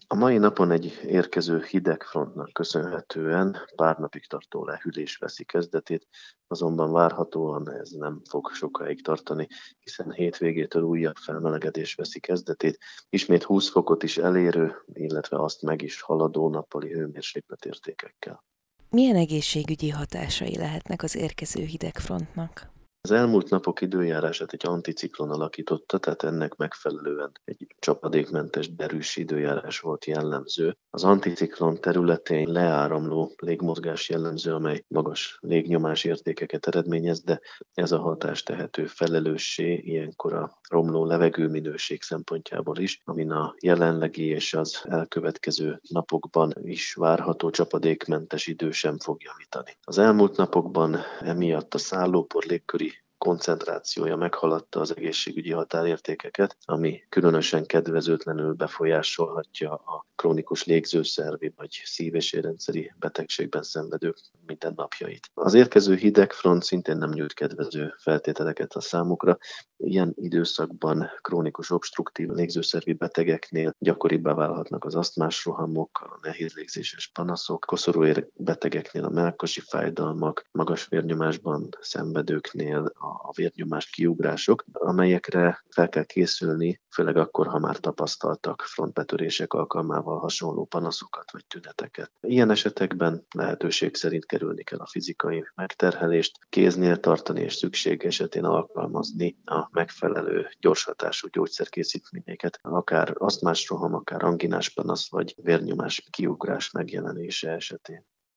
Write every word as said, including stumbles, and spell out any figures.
A mai napon egy érkező hideg frontnak köszönhetően pár napig tartó lehűlés veszi kezdetét, azonban várhatóan ez nem fog sokáig tartani, hiszen hétvégétől újabb felmelegedés veszi kezdetét, ismét húsz fokot is elérő, illetve azt meg is haladó nappali hőmérsékletértékekkel. Milyen egészségügyi hatásai lehetnek az érkező hidegfrontnak? Az elmúlt napok időjárását egy anticiklon alakította, tehát ennek megfelelően egy csapadékmentes, derűs időjárás volt jellemző. Az anticiklon területén leáramló légmozgás jellemző, amely magas légnyomás értékeket eredményez, de ez a hatás tehető felelőssé ilyenkor a romló levegőminőség szempontjából is, amin a jelenlegi és az elkövetkező napokban is várható csapadékmentes idő sem fog javítani. Az elmúlt napokban emiatt a szállópor légköri koncentrációja meghaladta az egészségügyi határértékeket, ami különösen kedvezőtlenül befolyásolhatja a krónikus légzőszervi vagy szív- és érrendszeri betegségben szenvedők mindennapjait. Az érkező hidegfront szintén nem nyújt kedvező feltételeket a számukra. Ilyen időszakban krónikus obstruktív légzőszervi betegeknél gyakoribbá válhatnak az asztmás rohamok, a nehéz légzéses panaszok, koszorúér betegeknél a mellkasi fájdalmak, magas vérnyomásban szenvedőknél a vérnyomás kiugrások, amelyekre fel kell készülni, főleg akkor, ha már tapasztaltak frontbetörések alkalmával hasonló panaszokat vagy tüneteket. Ilyen esetekben lehetőség szerint kerülni kell a fizikai megterhelést, kéznél tartani és szükség esetén alkalmazni a megfelelő gyorshatású gyógyszerkészítményeket, akár asztmás roham, akár anginás panasz vagy vérnyomás kiugrás megjelenése esetén.